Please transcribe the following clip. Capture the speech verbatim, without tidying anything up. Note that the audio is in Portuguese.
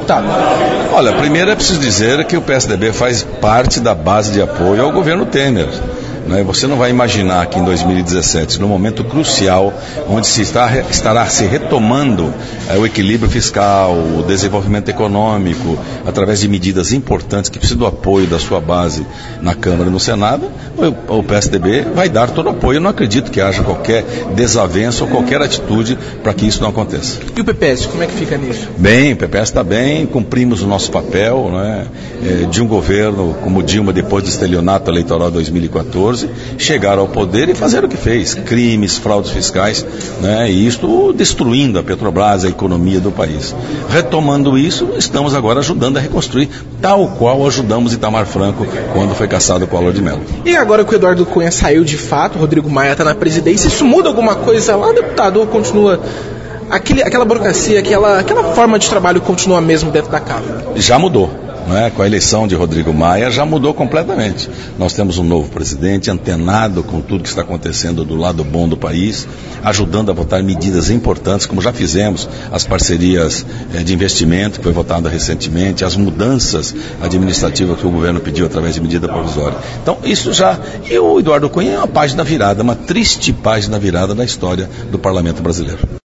deputado? Olha, primeiro é preciso dizer que o P S D B faz parte da base de apoio ao governo Temer. Você não vai imaginar que em dois mil e dezessete, no momento crucial, onde se está, estará se retomando é, o equilíbrio fiscal, o desenvolvimento econômico, através de medidas importantes que precisam do apoio da sua base na Câmara e no Senado, o, o P S D B vai dar todo o apoio. Eu não acredito que haja qualquer desavença ou qualquer atitude para que isso não aconteça. E o P P S, como é que fica nisso? Bem, o P P S está bem, cumprimos o nosso papel, né, é, de um governo como Dilma, depois do estelionato eleitoral de dois mil e quatorze, chegar ao poder e fazer o que fez, crimes, fraudes fiscais, né, e isto destruindo a Petrobras, a economia do país. Retomando isso, estamos agora ajudando a reconstruir, tal qual ajudamos Itamar Franco quando foi caçado com o Collor de Mello. E agora que o Eduardo Cunha saiu de fato, o Rodrigo Maia está na presidência, isso muda alguma coisa lá, deputado, ou continua aquele, aquela burocracia, aquela, aquela forma de trabalho continua mesmo dentro da Câmara? Já mudou. É? Com a eleição de Rodrigo Maia já mudou completamente. Nós temos um novo presidente antenado com tudo que está acontecendo do lado bom do país, ajudando a votar medidas importantes, como já fizemos, as parcerias eh, de investimento que foi votada recentemente, as mudanças administrativas que o governo pediu através de medida provisória. Então isso já, e o Eduardo Cunha é uma página virada, uma triste página virada da história do parlamento brasileiro.